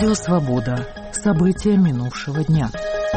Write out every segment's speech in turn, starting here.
Радио «Свобода». События минувшего дня.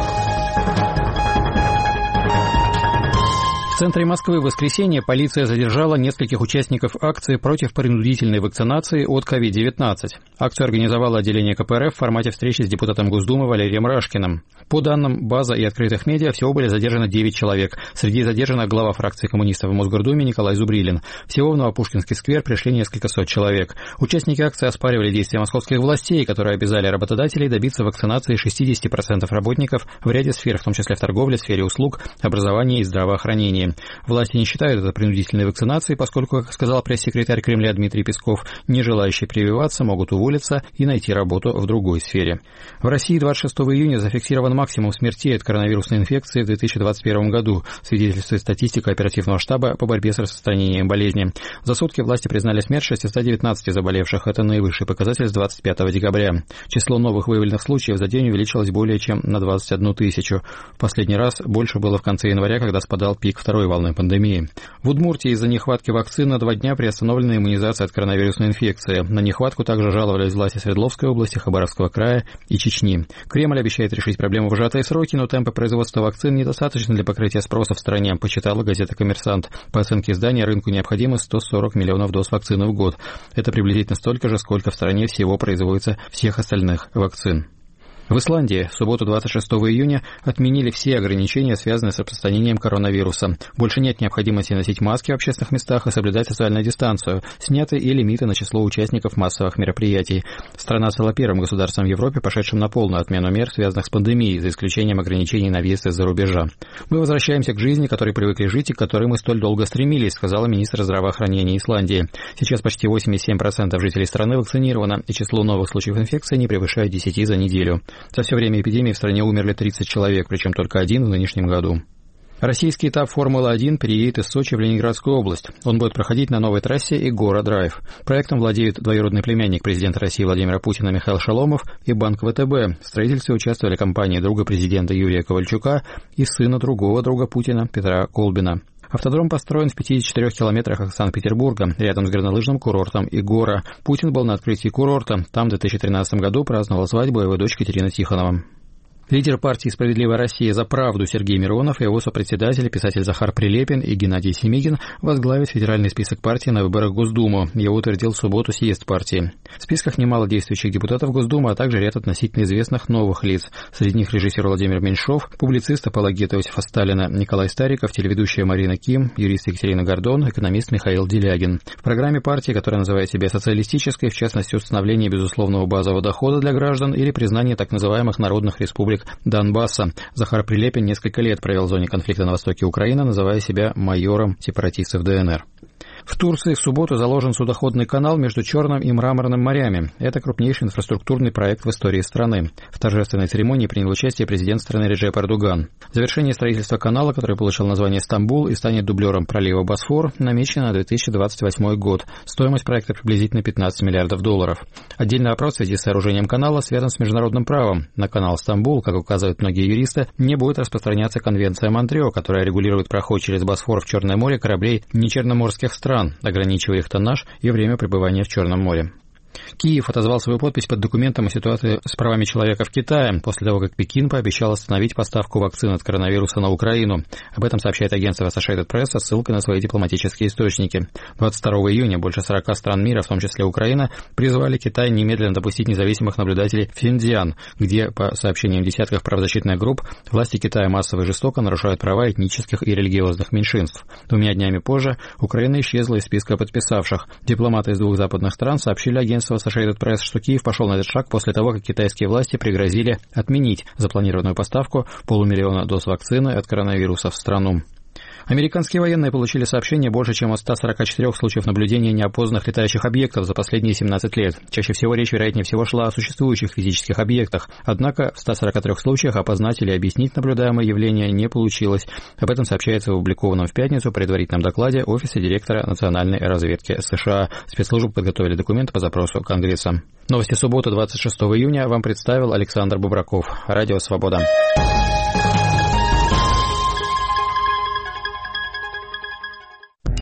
В центре Москвы в воскресенье полиция задержала нескольких участников акции против принудительной вакцинации от COVID-19. Акцию организовало отделение КПРФ в формате встречи с депутатом Госдумы Валерием Рашкиным. По данным база и открытых медиа, всего были задержаны 9 человек. Среди задержанных глава фракции коммунистов в Мосгордуме Николай Зубрилин. Всего в Новопушкинский сквер пришли несколько сот человек. Участники акции оспаривали действия московских властей, которые обязали работодателей добиться вакцинации 60% работников в ряде сфер, в том числе в торговле, сфере услуг, образовании и здравоохранении. Власти не считают это принудительной вакцинацией, поскольку, как сказал пресс-секретарь Кремля Дмитрий Песков, не желающие прививаться могут уволиться и найти работу в другой сфере. В России 26 июня зафиксирован максимум смертей от коронавирусной инфекции в 2021 году, свидетельствует статистика оперативного штаба по борьбе с распространением болезни. За сутки власти признали смерть 619 заболевших. Это наивысший показатель с 25 декабря. Число новых выявленных случаев за день увеличилось более чем на 21 тысячу. В последний раз больше было в конце января, когда спадал пик второй волны пандемии. В Удмуртии из-за нехватки вакцин на 2 дня приостановлена иммунизация от коронавирусной инфекции. На нехватку также жаловались власти Свердловской области, Хабаровского края и Чечни. Кремль обещает решить проблему в сжатые сроки, но темпы производства вакцин недостаточно для покрытия спроса в стране, почитала газета «Коммерсант». По оценке издания, рынку необходимо 140 миллионов доз вакцины в год. Это приблизительно столько же, сколько в стране всего производится всех остальных вакцин. В Исландии в субботу 26 июня отменили все ограничения, связанные с распространением коронавируса. Больше нет необходимости носить маски в общественных местах и соблюдать социальную дистанцию. Сняты и лимиты на число участников массовых мероприятий. Страна стала первым государством в Европе, пошедшим на полную отмену мер, связанных с пандемией, за исключением ограничений на въезд из-за рубежа. «Мы возвращаемся к жизни, к которой привыкли жить и к которой мы столь долго стремились», сказала министр здравоохранения Исландии. Сейчас почти 87% жителей страны вакцинировано, и число новых случаев инфекции не превышает 10 за неделю. За все время эпидемии в стране умерли 30 человек, причем только один в нынешнем году. Российский этап Формулы-1 переедет из Сочи в Ленинградскую область. Он будет проходить на новой трассе Игора-Драйв. Проектом владеют двоюродный племянник президента России Владимира Путина Михаил Шаломов и Банк ВТБ. В строительстве участвовали компании друга президента Юрия Ковальчука и сына другого друга Путина Петра Колбина. Автодром построен в 54 километрах от Санкт-Петербурга, рядом с горнолыжным курортом Игора. Путин был на открытии курорта. Там в 2013 году праздновал свадьбу его дочь Катерина Тихонова. Лидер партии «Справедливая Россия за правду» Сергей Миронов и его сопредседатели, писатель Захар Прилепин и Геннадий Семигин возглавят федеральный список партии на выборах в Госдуму. Его утвердил в субботу съезд партии. В списках немало действующих депутатов Госдумы, а также ряд относительно известных новых лиц. Среди них режиссер Владимир Меньшов, публицист, апологет Иосифа Сталина Николай Стариков, телеведущая Марина Ким, юрист Екатерина Гордон, экономист Михаил Делягин. В программе партии, которая называет себя социалистической, в частности, установление безусловного базового дохода для граждан или признание так называемых народных республик Донбасса. Захар Прилепин несколько лет провел в зоне конфликта на востоке Украины, называя себя майором сепаратистов ДНР. В Турции в субботу заложен судоходный канал между Черным и Мраморным морями. Это крупнейший инфраструктурный проект в истории страны. В торжественной церемонии принял участие президент страны Реджеп Эрдоган. Завершение строительства канала, который получил название «Стамбул» и станет дублером пролива Босфор, намечено на 2028 год. Стоимость проекта приблизительно $15 миллиардов. Отдельный вопрос в связи с сооружением канала связан с международным правом. На канал «Стамбул», как указывают многие юристы, не будет распространяться Конвенция Монтрео, которая регулирует проход через Босфор в Черное море кораблей нечерноморских стран, ограничивая их тоннаж и время пребывания в Черном море. Киев отозвал свою подпись под документом о ситуации с правами человека в Китае после того, как Пекин пообещал остановить поставку вакцин от коронавируса на Украину. Об этом сообщает агентство Associated Press со ссылкой на свои дипломатические источники. 22 июня больше 40 стран мира, в том числе Украина, призвали Китай немедленно допустить независимых наблюдателей в Синьцзян, где, по сообщениям десятков правозащитных групп, власти Китая массово и жестоко нарушают права этнических и религиозных меньшинств. 2 днями позже Украина исчезла из списка подписавших. Дипломаты из 2 западных стран сообщили агентству Associated Press, что Киев пошел на этот шаг после того, как китайские власти пригрозили отменить запланированную поставку 500 000 доз вакцины от коронавируса в страну. Американские военные получили сообщение больше, чем о 144 случаев наблюдения неопознанных летающих объектов за последние 17 лет. Чаще всего речь, вероятнее всего, шла о существующих физических объектах. Однако в 143 случаях опознать или объяснить наблюдаемое явление не получилось. Об этом сообщается в опубликованном в пятницу предварительном докладе Офиса директора национальной разведки США. Спецслужбы подготовили документы по запросу Конгресса. Новости субботы 26 июня вам представил Александр Бубраков. Радио «Свобода».